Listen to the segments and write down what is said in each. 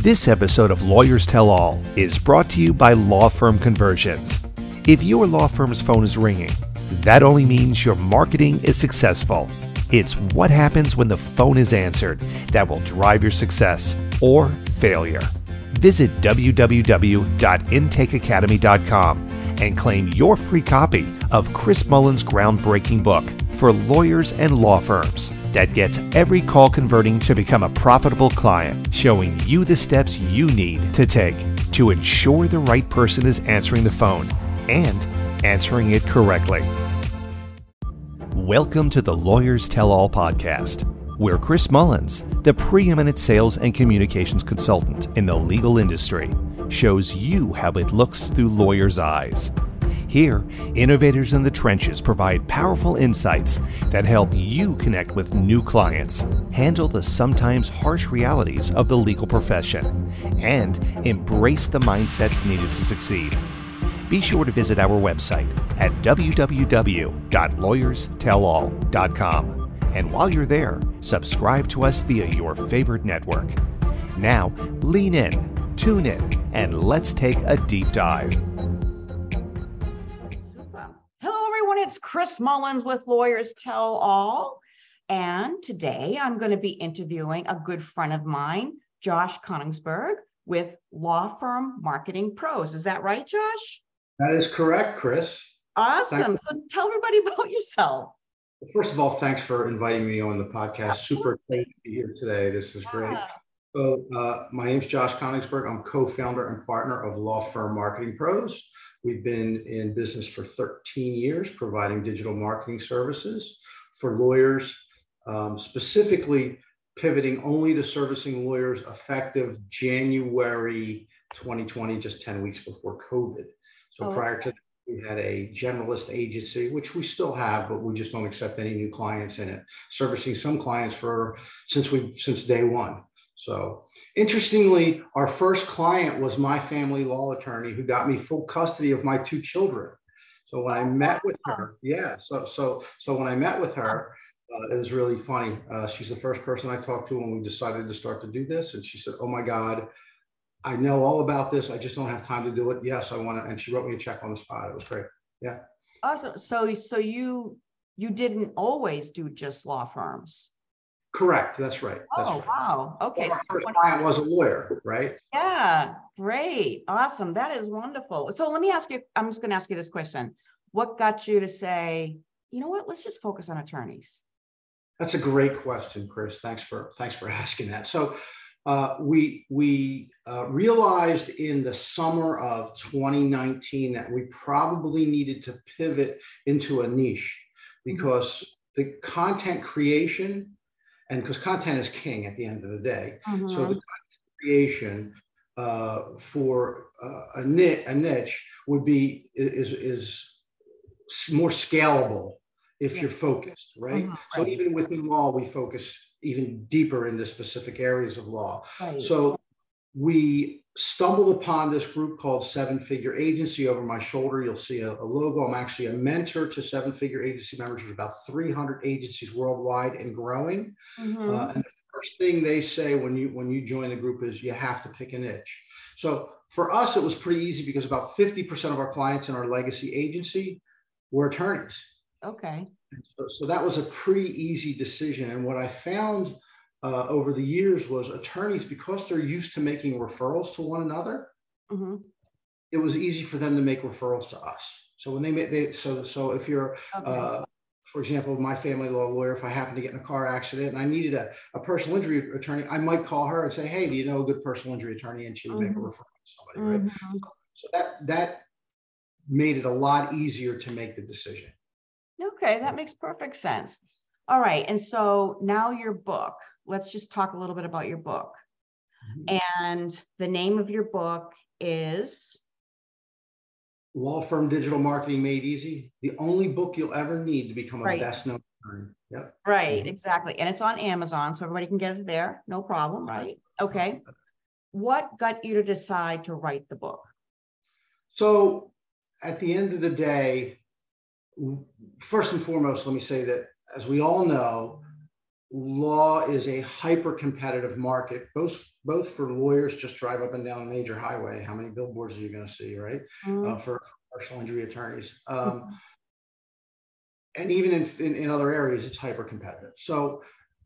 This episode of Lawyers Tell All is brought to you by Law Firm Conversions. If your law firm's phone is ringing, that only means your marketing is successful. It's what happens when the phone is answered that will drive your success or failure. Visit www.intakeacademy.com and claim your free copy of Chris Mullen's groundbreaking book for lawyers and law firms that gets every call converting to become a profitable client, showing you the steps you need to take to ensure the right person is answering the phone and answering it correctly. Welcome to the Lawyers Tell All podcast, where Chris Mullins, the preeminent sales and communications consultant in the legal industry, shows you how it looks through lawyers' eyes. Here, innovators in the trenches provide powerful insights that help you connect with new clients, handle the sometimes harsh realities of the legal profession, and embrace the mindsets needed to succeed. Be sure to visit our website at www.lawyerstellall.com. And while you're there, subscribe to us via your favorite network. Now, lean in, tune in, and let's take a deep dive. Hello, everyone. It's Chris Mullins with Lawyers Tell All. And today I'm going to be interviewing a good friend of mine, Josh Koningsberg, with Law Firm Marketing Pros. Is that right, Josh? That is correct, Chris. Awesome. So tell everybody about yourself. First of all, thanks for inviting me on the podcast. Super excited to be here today. This is great. So my name is Josh Koningsberg. I'm co-founder and partner of Law Firm Marketing Pros. We've been in business for 13 years, providing digital marketing services for lawyers, specifically pivoting only to servicing lawyers effective January 2020, just 10 weeks before COVID. So prior to that, we had a generalist agency, which we still have, but we just don't accept any new clients in it, servicing some clients since day one. So interestingly, our first client was my family law attorney who got me full custody of my two children. So when I met with her, so when I met with her, it was really funny. She's the first person I talked to when we decided to start to do this. And she said, "Oh my God, I know all about this. I just don't have time to do it. Yes, I want to." And she wrote me a check on the spot. It was great. Yeah. Awesome. So you didn't always do just law firms. Correct. That's right. Wow. Okay. Well, our first client was a lawyer, right? Yeah. Great. Awesome. That is wonderful. So let me ask you, I'm just going to ask you this question. What got you to say, you know what, let's just focus on attorneys? That's a great question, Chris. Thanks for asking that. So we realized in the summer of 2019 that we probably needed to pivot into a niche because the content creation, and because content is king at the end of the day. So the content creation for a niche would be is more scalable if you're focused, right? So even within law, we focus even deeper into specific areas of law. Right. So we stumbled upon this group called Seven Figure Agency. Over my shoulder, you'll see a logo. I'm actually a mentor to Seven Figure Agency members. There's about 300 agencies worldwide and growing. And the first thing they say when you join the group is you have to pick a niche. So for us, it was pretty easy because about 50% of our clients in our legacy agency were attorneys. Okay. So that was a pretty easy decision. And what I found over the years was attorneys, because they're used to making referrals to one another, it was easy for them to make referrals to us. So when so if you're, for example, my family law lawyer, if I happen to get in a car accident and I needed a personal injury attorney, I might call her and say, "Hey, do you know a good personal injury attorney?" And she would make a referral to somebody, right? So that made it a lot easier to make the decision. Okay, that makes perfect sense. All right. And so now your book, let's just talk a little bit about your book. And the name of your book is? Law Firm Digital Marketing Made Easy, the only book you'll ever need to become a best-known attorney. Yep. Right, exactly. And it's on Amazon, so everybody can get it there. No problem, right? Okay. What got you to decide to write the book? So at the end of the day, first and foremost, let me say that, as we all know, law is a hyper competitive market, both for lawyers. Just drive up and down a major highway. How many billboards are you going to see, right? For personal injury attorneys. And even in other areas, it's hyper competitive. So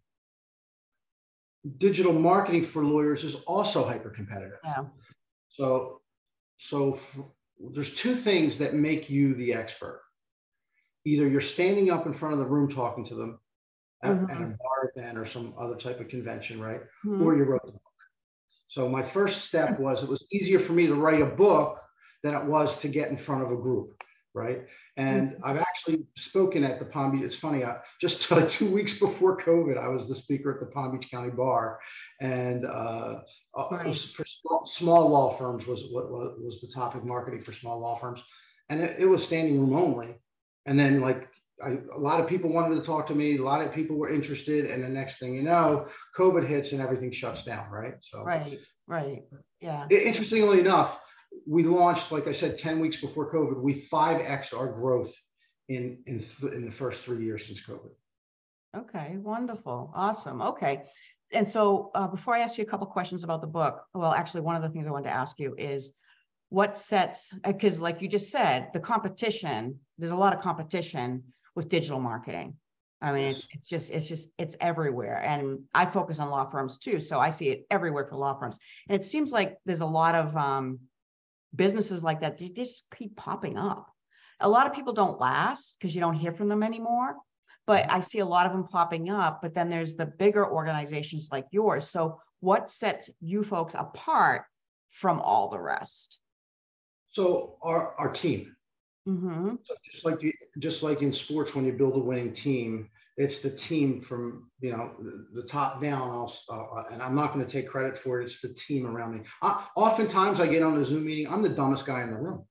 digital marketing for lawyers is also hyper competitive. Yeah. So there's two things that make you the expert. Either you're standing up in front of the room talking to them at a bar event or some other type of convention, right? Or you wrote the book. So my first step was, it was easier for me to write a book than it was to get in front of a group, right? And I've actually spoken at the Palm Beach. It's funny, just 2 weeks before COVID, I was the speaker at the Palm Beach County Bar, and for small law firms was what was the topic, marketing for small law firms, and it was standing room only. And then a lot of people wanted to talk to me. A lot of people were interested, and the next thing you know, COVID hits and everything shuts down, right? So right, yeah. Interestingly enough, we launched, like I said, 10 weeks before COVID. We 5X'd our growth in the first 3 years since COVID. Okay, wonderful, awesome. Okay, and so before I ask you a couple questions about the book, well, actually, one of the things I wanted to ask you is, what sets, because like you just said, the competition, there's a lot of competition with digital marketing. I mean, yes. it's everywhere. And I focus on law firms too. So I see it everywhere for law firms. And it seems like there's a lot of businesses like that. They just keep popping up. A lot of people don't last because you don't hear from them anymore. But I see a lot of them popping up. But then there's the bigger organizations like yours. So what sets you folks apart from all the rest? So our team. So just like in sports, when you build a winning team, it's the team from the top down. And I'm not going to take credit for it. It's the team around me. Oftentimes, I get on a Zoom meeting. I'm the dumbest guy in the room.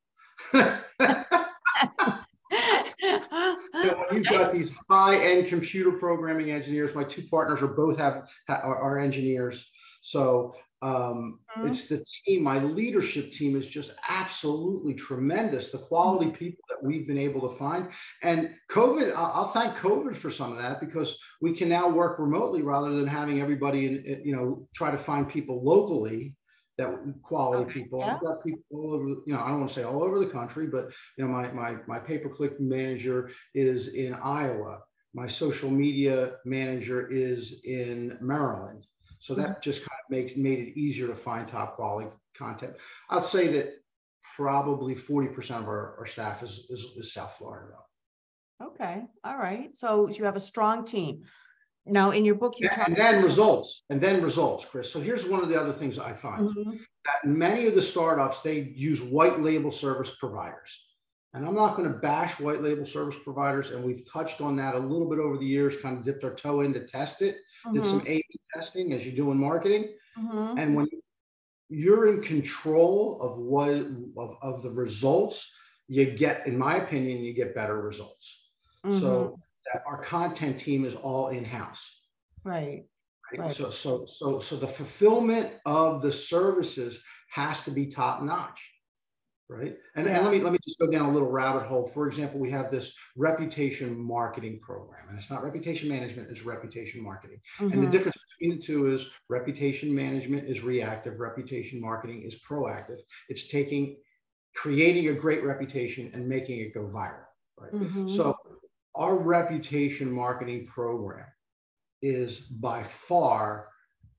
When you've got these high-end computer programming engineers, my two partners are engineers. So it's the team. My leadership team is just absolutely tremendous. The quality people that we've been able to find, and COVID, I'll thank COVID for some of that, because we can now work remotely rather than having everybody, try to find people locally, that quality people. Yeah. I've got people all over, I don't want to say all over the country, but my pay-per-click manager is in Iowa. My social media manager is in Maryland. So that just kind of made it easier to find top quality content. I'd say that probably 40% of our staff is South Florida, though. Okay, all right. So you have a strong team. Now, in your book, and then results, Chris. So here's one of the other things I find, that many of the startups, they use white label service providers. And I'm not going to bash white label service providers, and we've touched on that a little bit over the years, kind of dipped our toe in to test it, did some A/B testing as you do in marketing. And when you're in control of the results, you get, in my opinion, you get better results. So our content team is all in-house. Right. So the fulfillment of the services has to be top notch. Right. And let me just go down a little rabbit hole. For example, we have this reputation marketing program, and it's not reputation management, it's reputation marketing. And the difference between the two is reputation management is reactive, reputation marketing is proactive. It's creating a great reputation and making it go viral. Right. So our reputation marketing program is by far,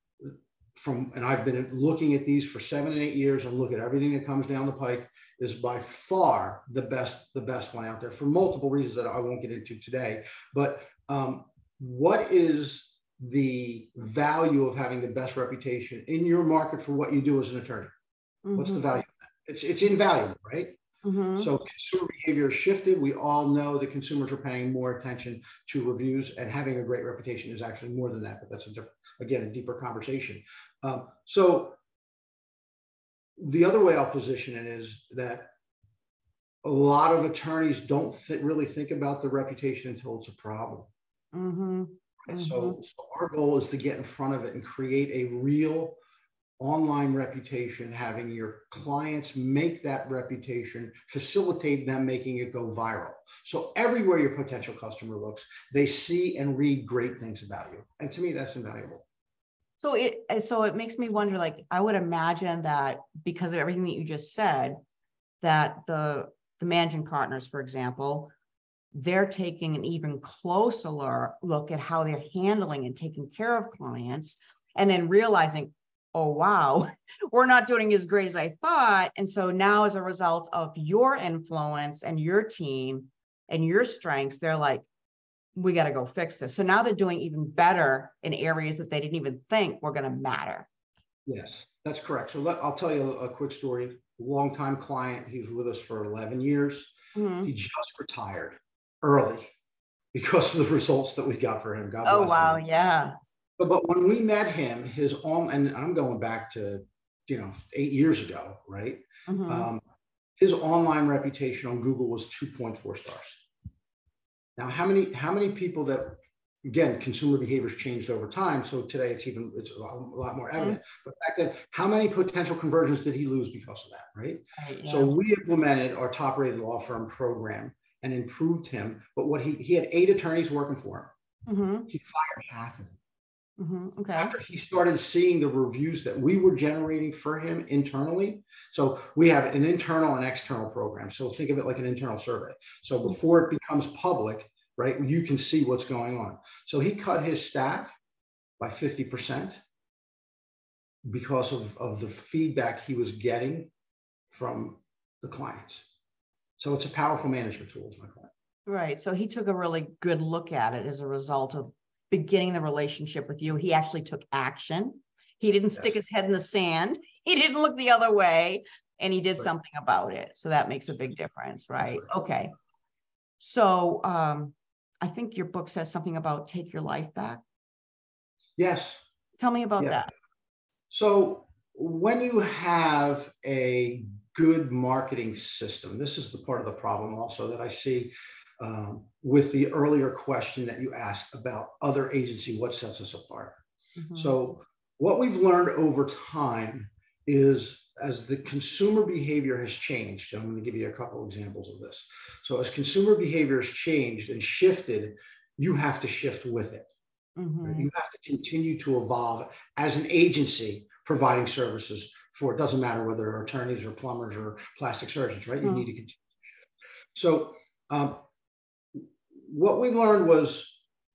and I've been looking at these for 7 and 8 years and look at everything that comes down the pike, is by far the best one out there, for multiple reasons that I won't get into today. But what is the value of having the best reputation in your market for what you do as an attorney? What's the value of that? It's invaluable, right? So consumer behavior has shifted. We all know that consumers are paying more attention to reviews, and having a great reputation is actually more than that, but that's a deeper conversation. So the other way I'll position it is that a lot of attorneys don't really think about the reputation until it's a problem. So our goal is to get in front of it and create a real online reputation, having your clients make that reputation, facilitate them making it go viral. So everywhere your potential customer looks, they see and read great things about you. And to me, that's invaluable. So it makes me wonder, like, I would imagine that because of everything that you just said, that the managing partners, for example, they're taking an even closer look at how they're handling and taking care of clients, and then realizing, oh, wow, we're not doing as great as I thought. And so now, as a result of your influence and your team and your strengths, they're like, we got to go fix this. So now they're doing even better in areas that they didn't even think were going to matter. Yes, that's correct. So I'll tell you a quick story. Longtime client. He was with us for 11 years. Mm-hmm. He just retired early because of the results that we got for him. God bless him. Oh, wow. Yeah. But when we met him, and I'm going back to, 8 years ago, right? Mm-hmm. His online reputation on Google was 2.4 stars. Now, how many people that, again, consumer behaviors changed over time. So today it's a lot more evident. Mm-hmm. But back then, how many potential conversions did he lose because of that, right? Yeah. So we implemented our top-rated law firm program and improved him. But he had 8 attorneys working for him. Mm-hmm. He fired half of them. Mm-hmm. Okay. After he started seeing the reviews that we were generating for him internally. So we have an internal and external program. So think of it like an internal survey. So before it becomes public, right, you can see what's going on. So he cut his staff by 50% because of the feedback he was getting from the clients. So it's a powerful management tool, is my point. Right. So he took a really good look at it as a result of beginning the relationship with you. He actually took action. He didn't stick his head in the sand. He didn't look the other way, and he did something about it. So that makes a big difference, right? Okay. So I think your book says something about take your life back. Yes. Tell me about that. So when you have a good marketing system, this is the part of the problem also that I see with the earlier question that you asked about other agency, what sets us apart. Mm-hmm. So what we've learned over time is, as the consumer behavior has changed, I'm going to give you a couple examples of this. So as consumer behavior has changed and shifted, you have to shift with it. Mm-hmm. Right? You have to continue to evolve as an agency providing services for, it doesn't matter whether they're attorneys or plumbers or plastic surgeons, right? You need to continue. So what we learned was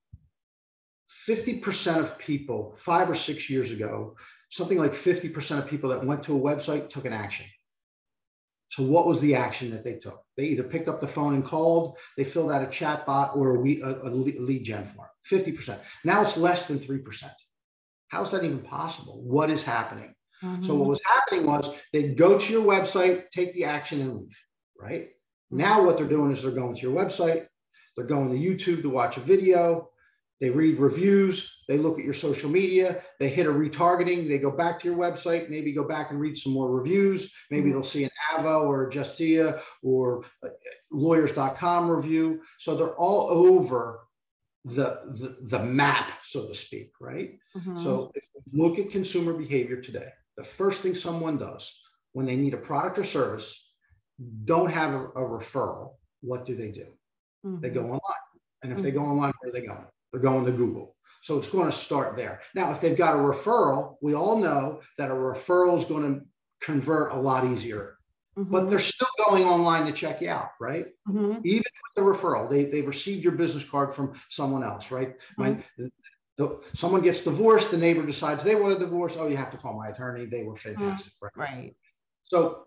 50% of people 5 or 6 years ago, something like 50% of people that went to a website took an action. So what was the action that they took? They either picked up the phone and called, they filled out a chat bot or a lead gen form, 50%. Now it's less than 3%. How is that even possible? What is happening? Mm-hmm. So what was happening was they'd go to your website, take the action and leave, right? Mm-hmm. Now what they're doing is they're going to your website, they're going to YouTube to watch a video, they read reviews, they look at your social media, they hit a retargeting, they go back to your website, maybe go back and read some more reviews, maybe they'll see an Avvo or a Justia or lawyers.com review. So they're all over the map, so to speak, right? Mm-hmm. So if we look at consumer behavior today, the first thing someone does when they need a product or service, don't have a referral, what do? Mm-hmm. They go online. And if they go online, where are they going? They're going to Google. So it's going to start there. Now, if they've got a referral, we all know that a referral is going to convert a lot easier. Mm-hmm. But they're still going online to check you out, right? Mm-hmm. Even with the referral, they've received your business card from someone else, right? Mm-hmm. When someone gets divorced, the neighbor decides they want a divorce. Oh, you have to call my attorney. They were fantastic, right? So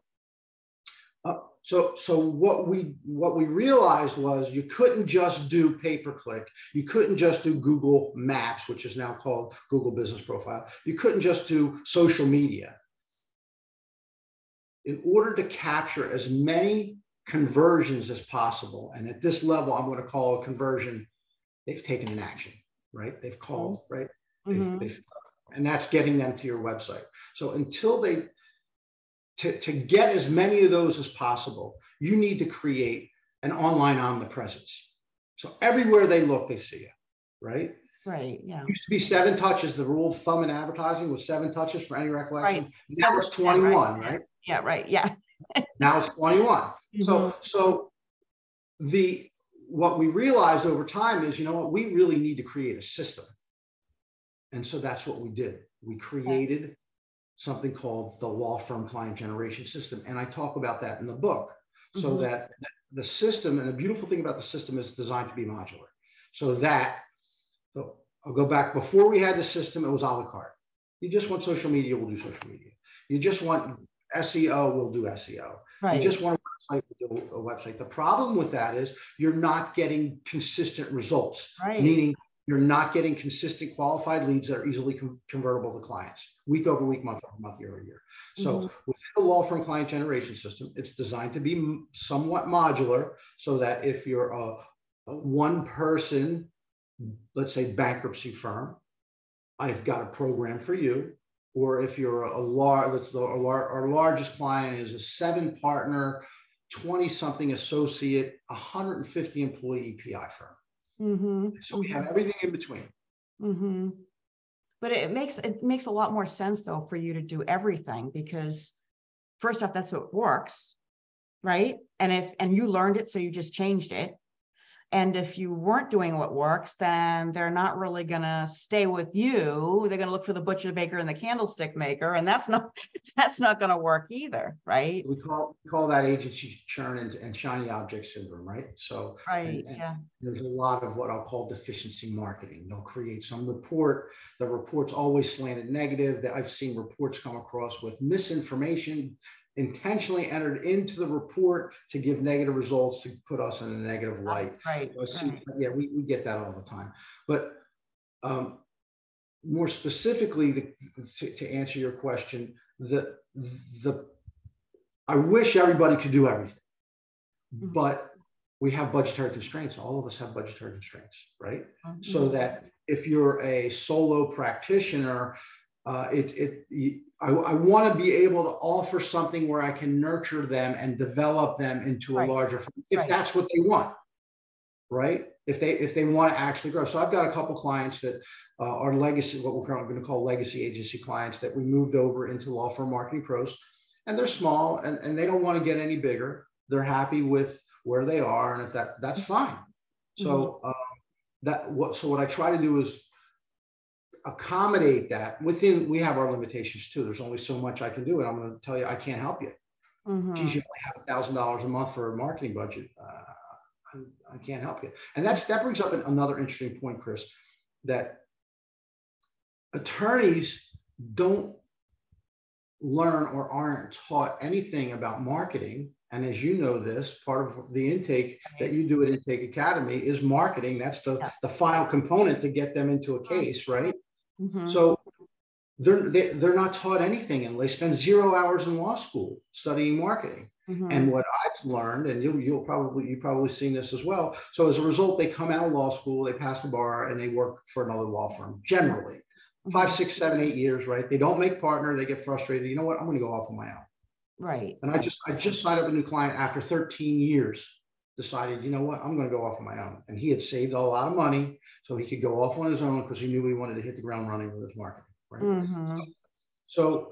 what we realized was you couldn't just do pay-per-click. You couldn't just do Google Maps, which is now called Google Business Profile. You couldn't just do social media. In order to capture as many conversions as possible, and at this level, I'm going to call a conversion, they've taken an action, right? They've called, right? Mm-hmm. And that's getting them to your website. So until to get as many of those as possible, you need to create an online omnipresence. So everywhere they look, they see you, right? Right. Yeah. It used to be 7 touches. The rule of thumb in advertising was 7 touches for any recollection. Right. Now it's 21, right? Yeah. Right. Yeah. Now it's 21. So what we realized over time is, you know what, we really need to create a system. And so that's what we did. We created something called the law firm client generation system. And I talk about that in the book. So that the system, and the beautiful thing about the system is designed to be modular. So I'll go back, before we had the system, it was a la carte. You just want social media, we'll do social media. You just want SEO, we'll do SEO. Right. You just want a website, we'll do a website. The problem with that is you're not getting consistent results, meaning you're not getting consistent qualified leads that are easily convertible to clients, week over week, month over month, year over year. So within the law firm client generation system, it's designed to be somewhat modular so that if you're a one person, let's say bankruptcy firm, I've got a program for you. Or if you're our largest client is a 7-partner, 20-something associate, 150 employee EPI firm. So we have everything in between. But it makes a lot more sense though for you to do everything, because first off, that's what works, right? And you learned it, so you just changed it. And if you weren't doing what works, then they're not really going to stay with you. They're going to look for the butcher, baker, and the candlestick maker, and that's not going to work either, right? We call that agency churn and shiny object syndrome, right? So and there's a lot of what I'll call deficiency marketing. They'll create some report. The report's always slanted negative. I've seen reports come across with misinformation intentionally entered into the report to give negative results, to put us in a negative light. We get that all the time. But more specifically, to answer your question, I wish everybody could do everything, but we have budgetary constraints. All of us have budgetary constraints, right? So that if you're a solo practitioner, I want to be able to offer something where I can nurture them and develop them into a larger firm, if that's what they want, right? If they want to actually grow. So I've got a couple clients that are legacy, what we're currently going to call legacy agency clients, that we moved over into Law Firm Marketing Pros, and they're small and they don't want to get any bigger. They're happy with where they are, and if that's fine. So what I try to do is accommodate that within. We have our limitations too. There's only so much I can do, and I'm going to tell you, I can't help you. Geez, you only have $1,000 a month for a marketing budget. I can't help you. And that brings up another interesting point, Chris, that attorneys don't learn or aren't taught anything about marketing. And as you know, this part of the intake that you do at Intake Academy is marketing. That's the final component to get them into a case, right? So they're not taught anything, and they spend 0 hours in law school studying marketing. And what I've learned, and you've probably seen this as well. So as a result, they come out of law school, they pass the bar, and they work for another law firm, generally 5, 6, 7, 8 years, right? They don't make partner, they get frustrated. You know what? I'm going to go off on my own. Right. And I just signed up a new client after 13 years, decided, you know what, I'm going to go off on my own. And he had saved a lot of money so he could go off on his own because he knew he wanted to hit the ground running with his marketing. Right. So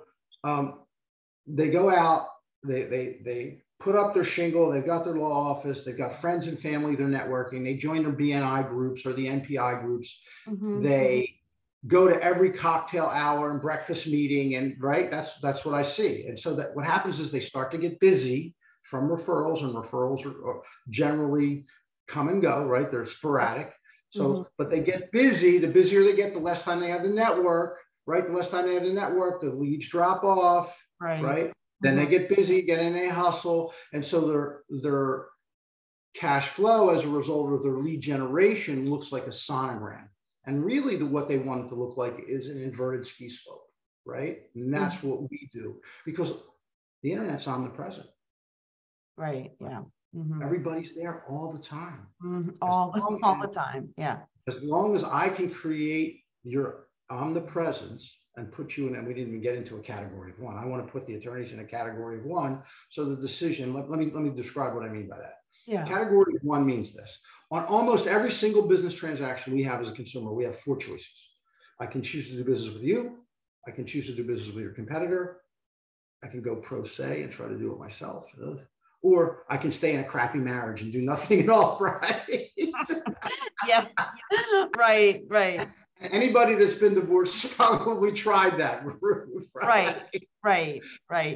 they go out, they put up their shingle, they've got their law office, they've got friends and family, they're networking, they join their BNI groups or the NPI groups. They go to every cocktail hour and breakfast meeting, and that's what I see. And so that what happens is they start to get busy from referrals, and referrals are generally come and go, right? They're sporadic. So, but they get busy. The busier they get, the less time they have to network, right? The less time they have to network, the leads drop off, right? Then they get busy again and they hustle. And so their cash flow as a result of their lead generation looks like a sonogram. And really what they want it to look like is an inverted ski slope, right? And that's what we do, because the internet's omnipresent. Right. Yeah. Everybody's there all the time. All the time. Yeah. As long as I can create your omnipresence and put you in, and we didn't even get into a category of 1. I want to put the attorneys in a category of 1. So the decision, let me describe what I mean by that. Yeah. Category 1 means this. On almost every single business transaction we have as a consumer, we have 4 choices. I can choose to do business with you. I can choose to do business with your competitor. I can go pro se and try to do it myself. Or I can stay in a crappy marriage and do nothing at all, right? Yeah. Right. Anybody that's been divorced probably tried that route, right.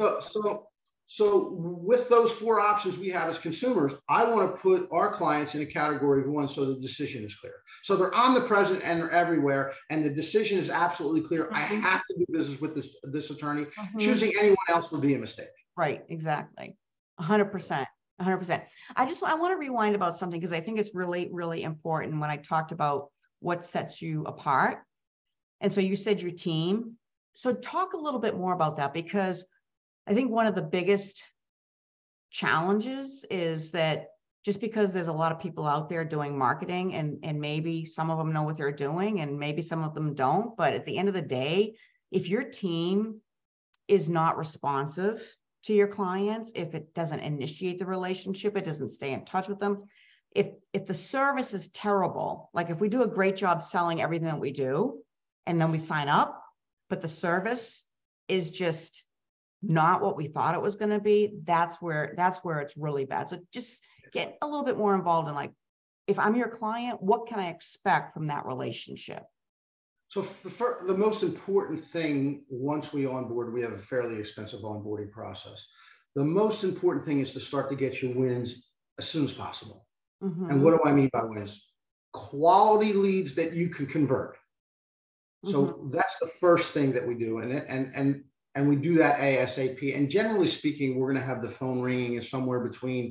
So with those 4 options we have as consumers, I want to put our clients in a category of 1 so the decision is clear. So they're omnipresent and they're everywhere, and the decision is absolutely clear. Mm-hmm. I have to do business with this attorney. Mm-hmm. Choosing anyone else would be a mistake. Right, exactly. 100%. 100%. I want to rewind about something because I think it's really, really important when I talked about what sets you apart. And so you said your team. So talk a little bit more about that, because I think one of the biggest challenges is that just because there's a lot of people out there doing marketing and maybe some of them know what they're doing and maybe some of them don't, but at the end of the day, if your team is not responsive to your clients, if it doesn't initiate the relationship, it doesn't stay in touch with them, if the service is terrible, like if we do a great job selling everything that we do and then we sign up, but the service is just not what we thought it was going to be, that's where it's really bad. So just get a little bit more involved in, like, if I'm your client, what can I expect from that relationship? So the most important thing, once we onboard, we have a fairly expensive onboarding process. The most important thing is to start to get your wins as soon as possible. Mm-hmm. And what do I mean by wins? Quality leads that you can convert. So mm-hmm. that's the first thing that we do. And we do that ASAP. And generally speaking, we're going to have the phone ringing in somewhere between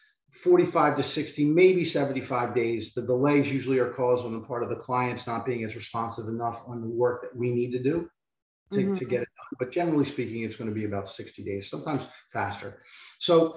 45 to 60, maybe 75 days. The delays usually are caused on the part of the clients not being as responsive enough on the work that we need to do to get it done. But generally speaking, it's going to be about 60 days, sometimes faster. So,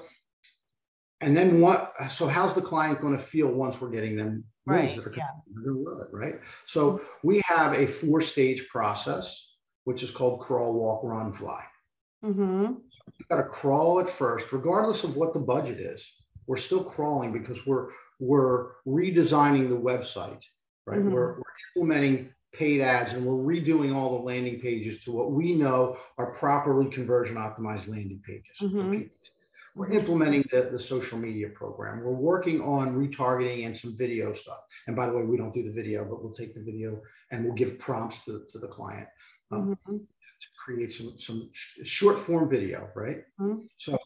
and then so how's the client going to feel once we're getting them wins? Right. They're going to love it, right? So we have a 4-stage process, which is called crawl, walk, run, fly. Mm-hmm. So you've got to crawl at first, regardless of what the budget is. We're still crawling because we're redesigning the website, right? Mm-hmm. We're implementing paid ads and we're redoing all the landing pages to what we know are properly conversion optimized landing pages for people. We're implementing the social media program. We're working on retargeting and some video stuff. And by the way, we don't do the video, but we'll take the video and we'll give prompts to the client to create some short form video, right? Mm-hmm. So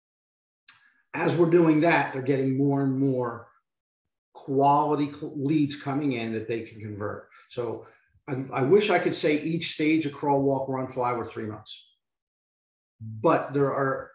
as we're doing that, they're getting more and more quality leads coming in that they can convert. So I wish I could say each stage of crawl, walk, run, fly were 3 months, but there are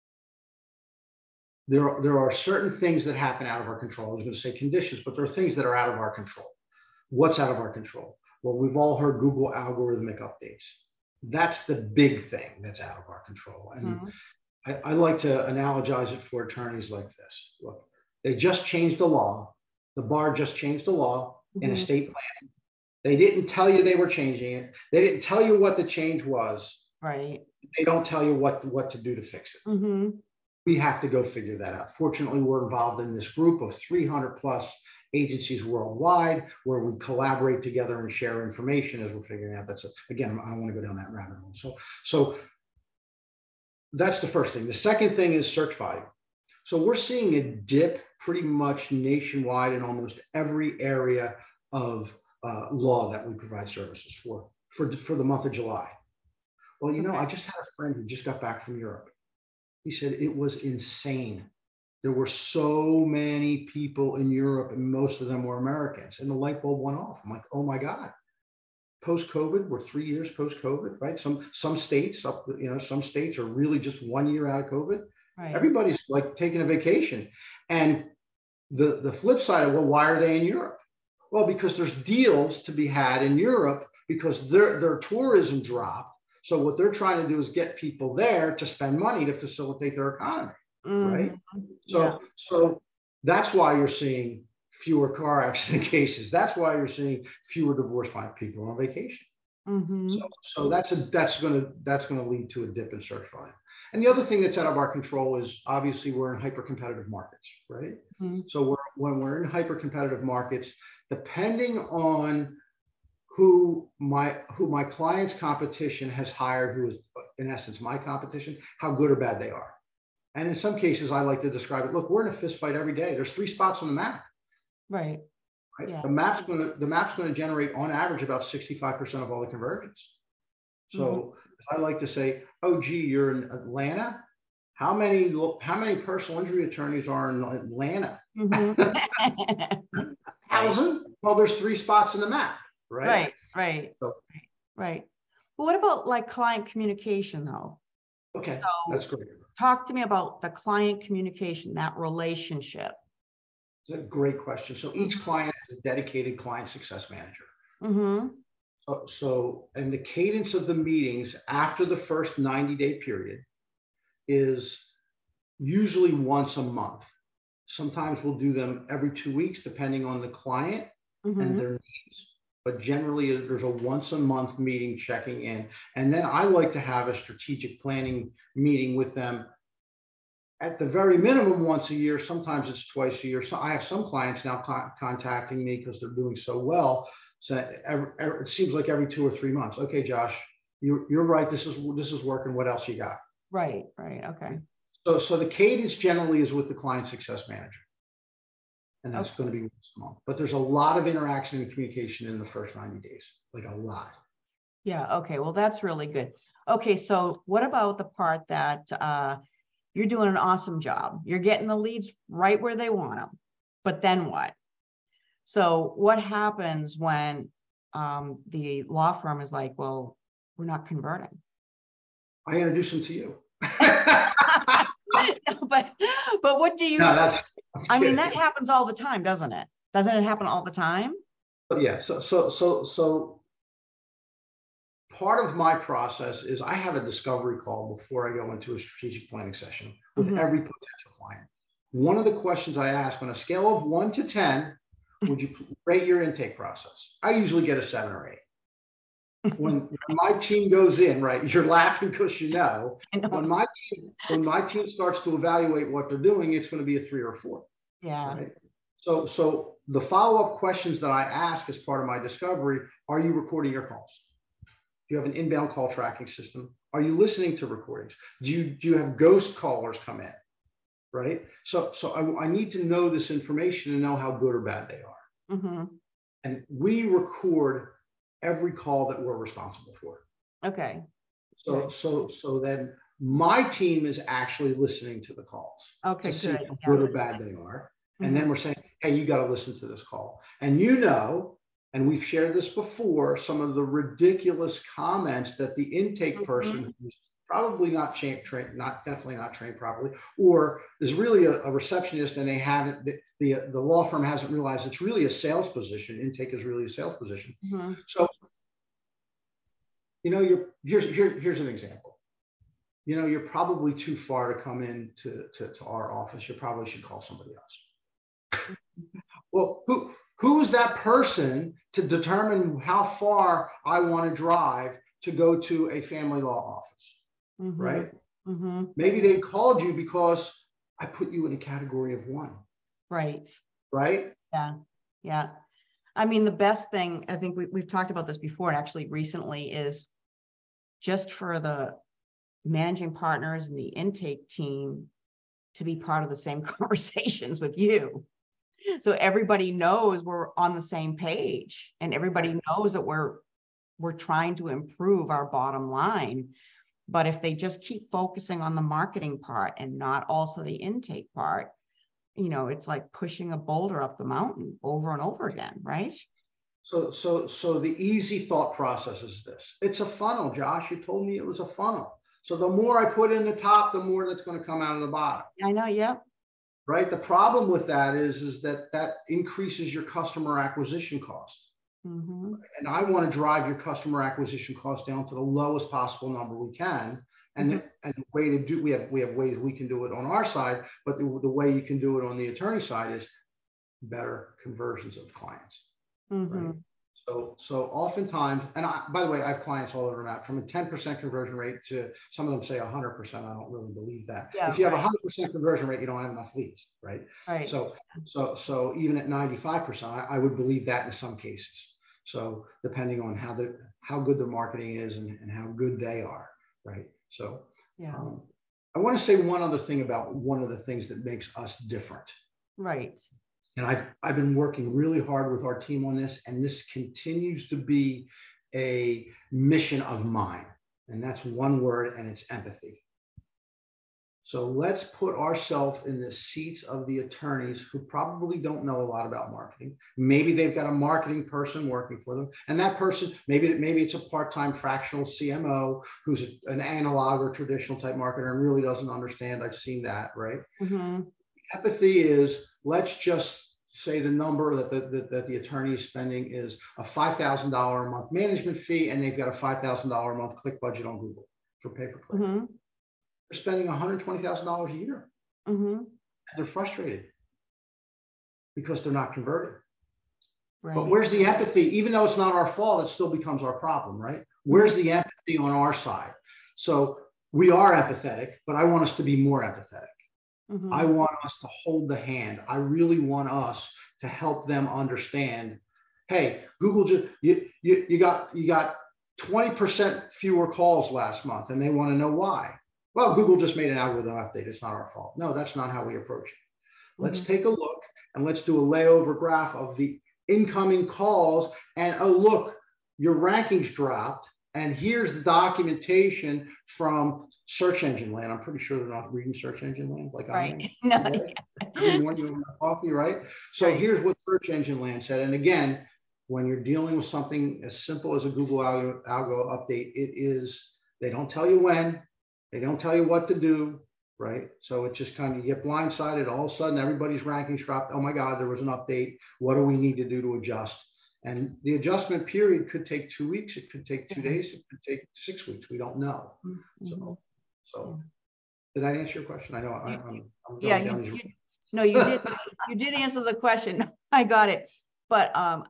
certain things that happen out of our control. I was going to say conditions, but there are things that are out of our control. What's out of our control? Well, we've all heard Google algorithmic updates. That's the big thing that's out of our control. And I like to analogize it for attorneys like this. Look, they just changed the law. The bar just changed the law in estate planning. They didn't tell you they were changing it. They didn't tell you what the change was. Right. They don't tell you what to do to fix it. Mm-hmm. We have to go figure that out. Fortunately, we're involved in this group of 300 plus agencies worldwide where we collaborate together and share information as we're figuring out. Again, I don't want to go down that rabbit hole. So that's the first thing. The second thing is search volume. So we're seeing a dip pretty much nationwide in almost every area of law that we provide services for the month of July. Well, I just had a friend who just got back from Europe. He said it was insane. There were so many people in Europe and most of them were Americans, and the light bulb went off. I'm like, oh my God. Post-COVID, we're 3 years post-COVID, right? Some states, some states are really just 1 year out of COVID. Right. Everybody's like taking a vacation. And the flip side of, well, why are they in Europe? Well, because there's deals to be had in Europe because their tourism dropped. So what they're trying to do is get people there to spend money to facilitate their economy, right? So that's why you're seeing fewer car accident cases. That's why you're seeing fewer divorce people on vacation. Mm-hmm. So that's going to lead to a dip in search volume. And the other thing that's out of our control is obviously we're in hyper competitive markets, right? Mm-hmm. So when we're in hyper competitive markets, depending on who my client's competition has hired, who is in essence my competition, how good or bad they are. And in some cases, I like to describe it. Look, we're in a fist fight every day. There's 3 spots on the map. Right. Right? Yeah. The map's going to generate on average about 65% of all the conversions. So I like to say, oh, gee, you're in Atlanta. How many personal injury attorneys are in Atlanta? 1,000. Well, there's 3 spots in the map, right? Right. So, right. But what about like client communication though? Okay, so that's great. Talk to me about the client communication, that relationship. It's a great question. So each client has a dedicated client success manager. Mm-hmm. And the cadence of the meetings after the first 90-day period is usually once a month. Sometimes we'll do them every 2 weeks, depending on the client and their needs. But generally, there's a once a month meeting checking in. And then I like to have a strategic planning meeting with them at the very minimum once a year. Sometimes it's twice a year. So I have some clients now contacting me because they're doing so well. So it seems like every 2 or 3 months. Okay, Josh, you're right. This is working. What else you got? Right. Okay. So the cadence generally is with the client success manager. And that's going to be once a month. But there's a lot of interaction and communication in the first 90 days, like a lot. Yeah. Okay. Well, that's really good. Okay. So what about the part that you're doing an awesome job? You're getting the leads right where they want them. But then what? So what happens when the law firm is like, well, we're not converting? I introduce them to you. but what do you no, do? I mean, that happens all the time, doesn't it? Doesn't it happen all the time? Yeah. So part of my process is I have a discovery call before I go into a strategic planning session with every potential client. One of the questions I ask, on a scale of 1 to 10, would you rate your intake process? I usually get a 7 or 8. When my team goes in, right, you're laughing because you know, when my team starts to evaluate what they're doing, it's going to be a 3 or 4. Yeah. Right? So the follow-up questions that I ask as part of my discovery: are you recording your calls? Do you have an inbound call tracking system? Are you listening to recordings? Do you have ghost callers come in? Right. So I need to know this information and know how good or bad they are. And we record every call that we're responsible for. Okay. So then my team is actually listening to the calls to see how good or bad they are. And then we're saying, hey, you got to listen to this call. And and we've shared this before, some of the ridiculous comments that the intake person who's probably not definitely not trained properly, or is really a receptionist, and they haven't, the law firm hasn't realized it's really a sales position. Intake is really a sales position. So, here's an example. You're probably too far to come in to our office. You probably should call somebody else. Well, who is that person to determine how far I want to drive to go to a family law office? Right? Maybe they called you because I put you in a category of 1. Right. Yeah. I mean, the best thing, I think we've talked about this before, and actually recently, is just for the managing partners and the intake team to be part of the same conversations with you. So everybody knows we're on the same page, and everybody knows that we're trying to improve our bottom line. But if they just keep focusing on the marketing part and not also the intake part, it's like pushing a boulder up the mountain over and over again, right? So the easy thought process is this. It's a funnel, Josh. You told me it was a funnel. So the more I put in the top, the more that's going to come out of the bottom. I know, yeah. Right? The problem with that is that increases your customer acquisition cost. And I want to drive your customer acquisition cost down to the lowest possible number we can. And the way to do, we have ways we can do it on our side, but the way you can do it on the attorney side is better conversions of clients. Right? So oftentimes, and by the way, I have clients all over the map from a 10% conversion rate to some of them say 100%. I don't really believe that. Yeah, if you have a 100% conversion rate, you don't have enough leads, right? Right. So even at 95%, I would believe that in some cases. So depending on how good their marketing is and how good they are, right? So yeah. I want to say one other thing about one of the things that makes us different. Right. And I've been working really hard with our team on this, and this continues to be a mission of mine. And that's one word, and it's empathy. So let's put ourselves in the seats of the attorneys who probably don't know a lot about marketing. Maybe they've got a marketing person working for them, and that person, maybe it's a part-time fractional CMO who's an analog or traditional type marketer and really doesn't understand. I've seen that, right? Mm-hmm. Empathy is, let's just say the number that the attorney is spending is a $5,000 a month management fee, and they've got a $5,000 a month click budget on Google for pay-per-click. Mm-hmm. They're spending $120,000 a year. Mm-hmm. And they're frustrated because they're not converting. Right. But where's the empathy? Even though it's not our fault, it still becomes our problem, right? Where's the empathy on our side? So we are empathetic, but I want us to be more empathetic. Mm-hmm. I want us to hold the hand. I really want us to help them understand, hey, Google just, you got 20% fewer calls last month, and they want to know why. Well, Google just made an algorithm update. It's not our fault. No, that's not how we approach it. Let's take a look and let's do a layover graph of the incoming calls. And oh, look, your rankings dropped. And here's the documentation from search engine land. I'm pretty sure they're not reading search engine land like I am. No. Right? Every morning you have coffee, right? So here's what search engine land said. And again, when you're dealing with something as simple as a Google algo update, they don't tell you when, they don't tell you what to do, right? So it's just kind of, you get blindsided. All of a sudden, everybody's rankings dropped. Oh my God, there was an update. What do we need to do to adjust? And the adjustment period could take 2 weeks. It could take 2 days. It could take 6 weeks. We don't know. Mm-hmm. So did that answer your question? I know I'm yeah, no, you did. You did answer the question. I got it. But and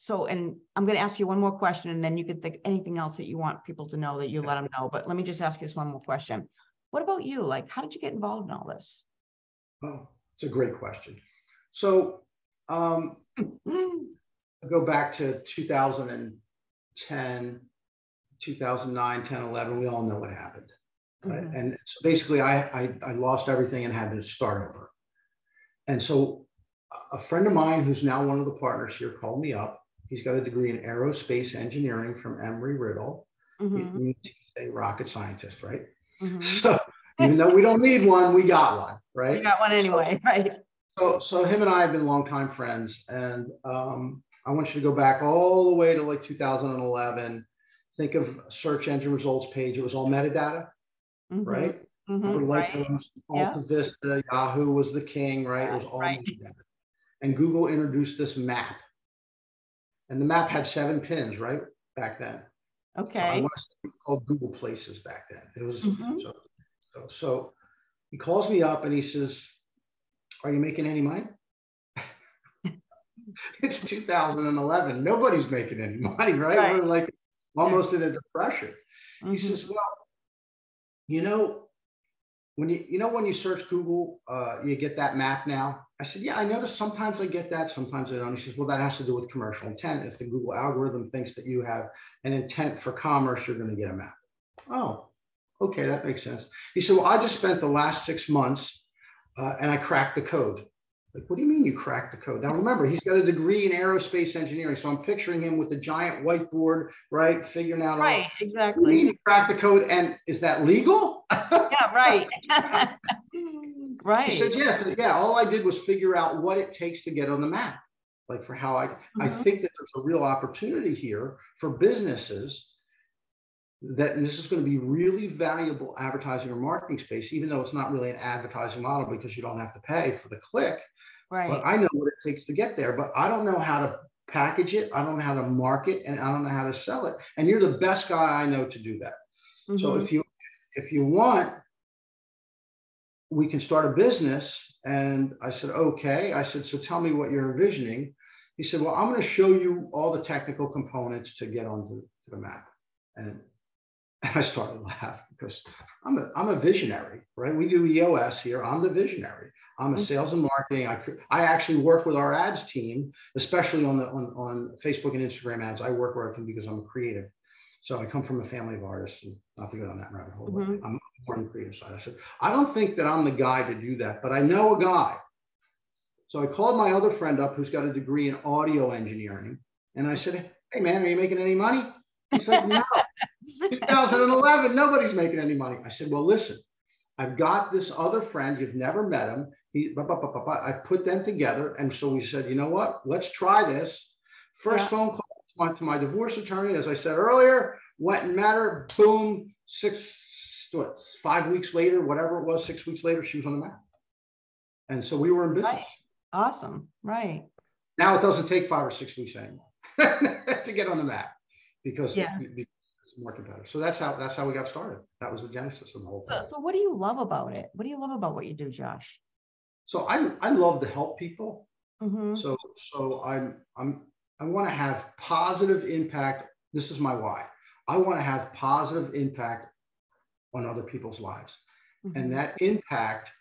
I'm going to ask you one more question, and then you can think anything else that you want people to know that you let them know. But let me just ask you this one more question. What about you? Like, how did you get involved in all this? Oh, it's a great question. So go back to 2010, 2009, 10, 11. We all know what happened. Right? Mm-hmm. And so basically I lost everything and had to start over. And so a friend of mine who's now one of the partners here called me up. He's got a degree in aerospace engineering from Embry-Riddle. Mm-hmm. He's a rocket scientist, right? Mm-hmm. So even though we don't need one, we got one, right? You got one anyway, right? So him and I have been longtime friends, and I want you to go back all the way to like 2011. Think of search engine results page. It was all metadata, right? Mm-hmm. Like right. Alta Vista, Yahoo was the king, right? It was all metadata. And Google introduced this map. And the map had 7 pins, right? Back then. Okay. So I want to say it's called Google Places back then. It was so he calls me up and he says, "Are you making any money?" It's 2011. Nobody's making any money, right? We're like almost in a depression. He says, "Well, when you search Google, you get that map now." I said, "Yeah, I noticed sometimes I get that, sometimes I don't." He says, "Well, that has to do with commercial intent. If the Google algorithm thinks that you have an intent for commerce, you're going to get a map." Oh, okay, that makes sense. He said, "Well, I just spent the last 6 months and I cracked the code." Like, what do you mean you cracked the code? Now, remember, he's got a degree in aerospace engineering. So I'm picturing him with a giant whiteboard, right? Figuring out. Right, exactly. You crack the code. And is that legal? Yeah, right. Right. He said, yes. Yeah, all I did was figure out what it takes to get on the map. Like for how I think that there's a real opportunity here for businesses that, and this is going to be really valuable advertising or marketing space, even though it's not really an advertising model because you don't have to pay for the click. Right. But I know what it takes to get there, but I don't know how to package it. I don't know how to market, and I don't know how to sell it. And you're the best guy I know to do that. Mm-hmm. So if you want, we can start a business. And I said, okay. I said, so tell me what you're envisioning. He said, well, I'm going to show you all the technical components to get onto the map. And I started laughing because I'm a visionary, right? We do EOS here. I'm the visionary. I'm a sales and marketing. I actually work with our ads team, especially on Facebook and Instagram ads. I work where I can because I'm a creative. So I come from a family of artists, and not to go down that rabbit hole, but I'm more on the creative side. I said, I don't think that I'm the guy to do that, but I know a guy. So I called my other friend up who's got a degree in audio engineering. And I said, hey man, are you making any money? He's like, no, 2011, nobody's making any money. I said, well, listen, I've got this other friend, you've never met him. I put them together. And so we said, you know what, let's try this. First phone call to my divorce attorney, as I said earlier, went and met her, boom, 5 weeks later, whatever it was, 6 weeks later, she was on the map. And so we were in business. Right. Awesome. Right. Now it doesn't take 5 or 6 weeks anymore to get on the map because it's more competitive. So that's how we got started. That was the genesis of the whole thing. So what do you love about it? What do you love about what you do, Josh? So I love to help people. Mm-hmm. So I want to have positive impact. This is my why. I want to have positive impact on other people's lives. Mm-hmm. And that impact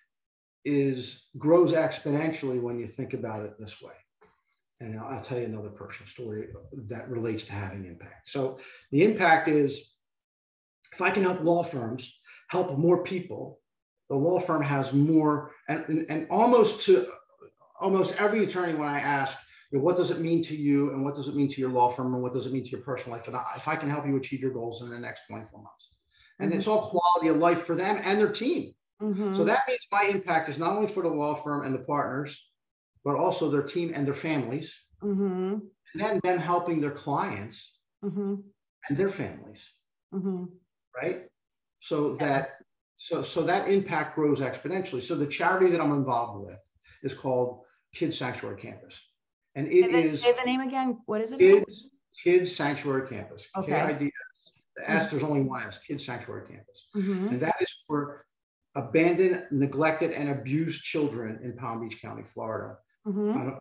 grows exponentially when you think about it this way. And I'll tell you another personal story that relates to having impact. So the impact is, if I can help law firms help more people, the law firm has more, and almost every attorney, when I ask, what does it mean to you, and what does it mean to your law firm, and what does it mean to your personal life, and if I can help you achieve your goals in the next 24 months. And it's all quality of life for them and their team. Mm-hmm. So that means my impact is not only for the law firm and the partners, but also their team and their families. Mm-hmm. And then them helping their clients and their families. Mm-hmm. Right? So that impact grows exponentially. So the charity that I'm involved with is called Kids Sanctuary Campus. And it is. Say the name again. What is it? Kids Sanctuary Campus. Okay. KIDS. The S, there's only one S, Kids Sanctuary Campus. Mm-hmm. And that is for abandoned, neglected, and abused children in Palm Beach County, Florida. Mm-hmm.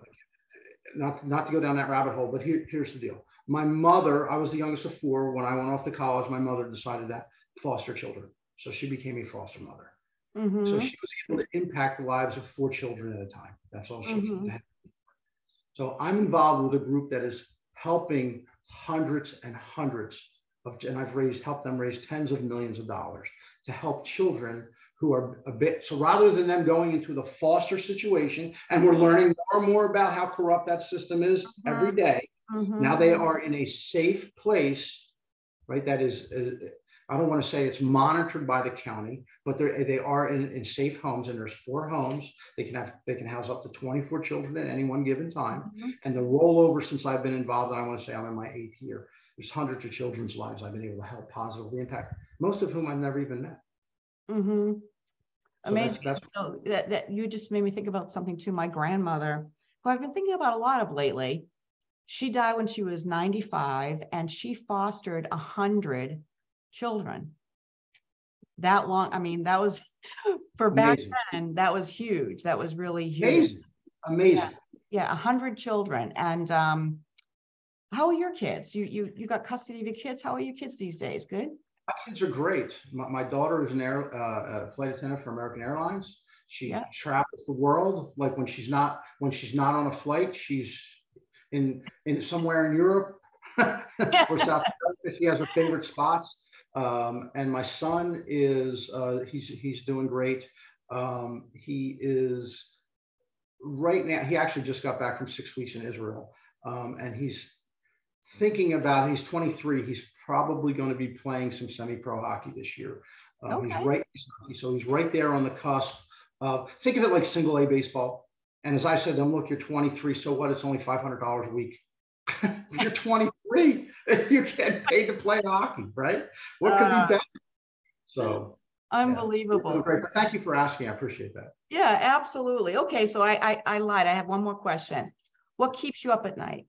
Not to go down that rabbit hole, but here's the deal. My mother, I was the youngest of 4. When I went off to college, my mother decided to foster children. So she became a foster mother. Mm-hmm. So she was able to impact the lives of 4 children at a time. That's all she had. So I'm involved with a group that is helping hundreds and hundreds and I've helped them raise tens of millions of dollars to help children who are so rather than them going into the foster situation, and we're learning more and more about how corrupt that system is every day. Mm-hmm. Now they are in a safe place, right? That is, I don't want to say it's monitored by the county, but they are in safe homes, and there's 4 homes. They can house up to 24 children at any one given time. Mm-hmm. And the rollover since I've been involved, and I want to say I'm in my 8th year, there's hundreds of children's lives I've been able to help positively impact, most of whom I've never even met. Mm-hmm. Amazing. So that you just made me think about something too. My grandmother, who I've been thinking about a lot of lately, she died when she was 95, and she fostered 100 children. That long, I mean, that was for back then, that was huge. That was really huge. Amazing. Yeah, 100 children. And how are your kids? You got custody of your kids. How are your kids these days? Good? My kids are great. My daughter is a flight attendant for American Airlines. She travels the world. Like when she's not on a flight, she's in somewhere in Europe or South America. She has her favorite spots. And my son is he's doing great. He is right now. He actually just got back from 6 weeks in Israel, and he's thinking about. He's 23. He's probably going to be playing some semi-pro hockey this year. He's right there on the cusp. Think of it like single A baseball. And as I said to him, look, you're 23. So what? It's only $500 a week. You're 23. You're getting paid to play hockey, right? What could be better? So unbelievable. Yeah, great. But thank you for asking. I appreciate that. Yeah, absolutely. Okay, so I lied. I have one more question. What keeps you up at night?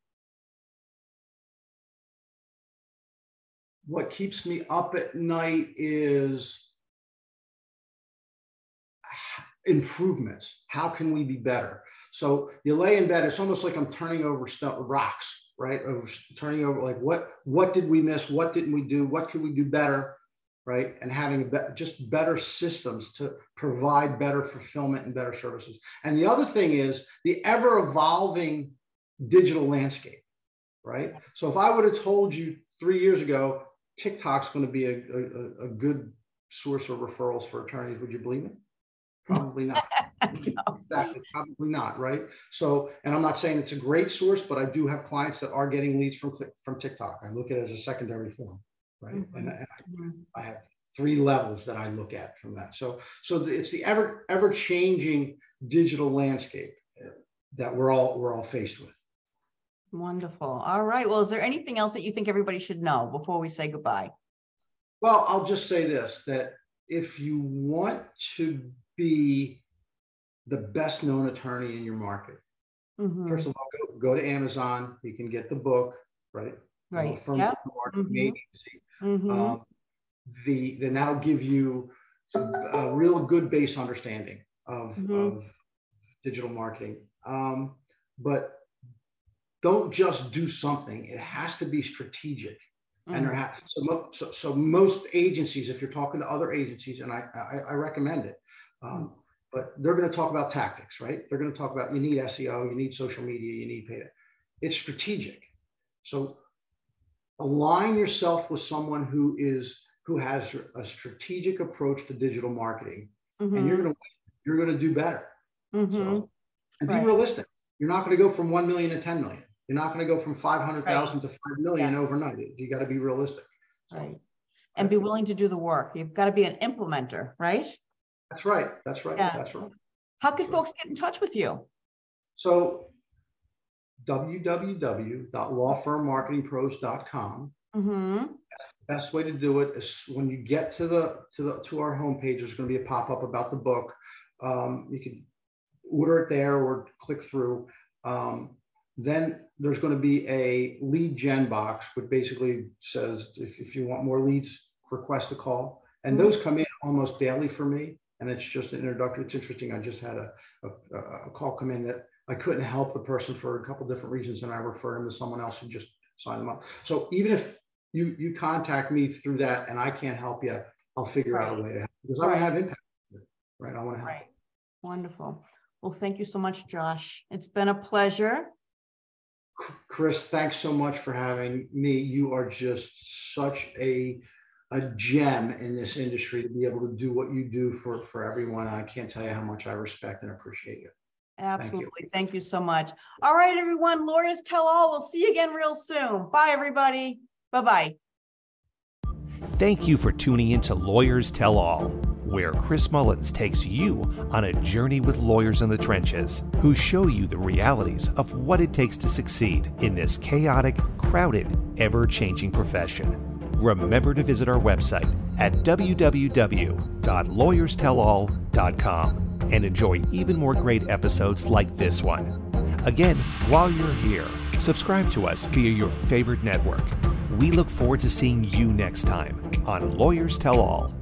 What keeps me up at night is improvements. How can we be better? So you lay in bed, it's almost like I'm turning over rocks, right? Turning over, like, what did we miss? What didn't we do? What could we do better? Right? And having just better systems to provide better fulfillment and better services. And the other thing is the ever evolving digital landscape, right? So if I would have told you 3 years ago, TikTok's going to be a good source of referrals for attorneys, would you believe me? Probably not. No. Exactly, probably not, right? So, and I'm not saying it's a great source, but I do have clients that are getting leads from TikTok. I look at it as a secondary form, right? Mm-hmm. And I have 3 levels that I look at from that. So it's the ever changing digital landscape that we're all faced with. Wonderful. All right. Well, is there anything else that you think everybody should know before we say goodbye? Well, I'll just say this, that if you want to be the best known attorney in your market, first of all, go to Amazon. You can get the book, right? Right. From the market agency. Then that'll give you a real good base understanding of digital marketing. But don't just do something. It has to be strategic. And so most agencies, if you're talking to other agencies, and I recommend it, but they're going to talk about tactics, right? They're going to talk about, you need SEO, you need social media, you need paid. It's strategic. So align yourself with someone who has a strategic approach to digital marketing, and you're going to do better. So, and be realistic. You're not going to go from 1 million to 10 million. You're not going to go from 500,000 to 5 million overnight. You got to be realistic. Right. And be willing to do the work. You've got to be an implementer, right? That's right. Yeah. That's right. How can folks get in touch with you? So www.lawfirmmarketingpros.com. Best way to do it is when you get to our homepage, there's going to be a pop-up about the book. You can order it there or click through. Then there's going to be a lead gen box, which basically says if you want more leads, request a call. And those come in almost daily for me. And it's just an introductory. It's interesting. I just had a call come in that I couldn't help the person for a couple of different reasons, and I referred him to someone else who just signed them up. So even if you contact me through that and I can't help you, I'll figure out a way to help, because I want to have impact. Right. I want to help. Right. Wonderful. Well, thank you so much, Josh. It's been a pleasure. Chris, thanks so much for having me. You are just such a gem in this industry to be able to do what you do for everyone. I can't tell you how much I respect and appreciate you. Absolutely. Thank you so much. All right, everyone. Lawyers Tell All. We'll see you again real soon. Bye, everybody. Bye-bye. Thank you for tuning in to Lawyers Tell All, where Chris Mullins takes you on a journey with lawyers in the trenches who show you the realities of what it takes to succeed in this chaotic, crowded, ever-changing profession. Remember to visit our website at www.lawyerstellall.com and enjoy even more great episodes like this one. Again, while you're here, subscribe to us via your favorite network. We look forward to seeing you next time on Lawyers Tell All.